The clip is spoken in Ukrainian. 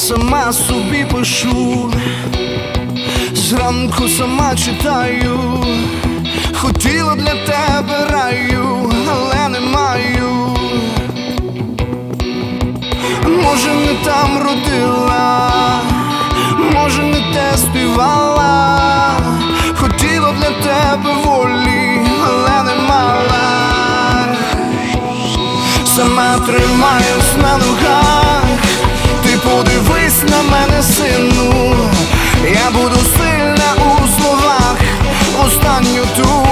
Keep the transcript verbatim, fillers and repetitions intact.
сама собі пишу, зранку сама читаю. Хотіла для тебе раю, але не маю. Може, не там родила, може, не те співала. Хотіла для тебе волі, але не мала. Сама тримаюсь на ногах, ти подивись на мене, сину. Я буду сильна у словах, останню ту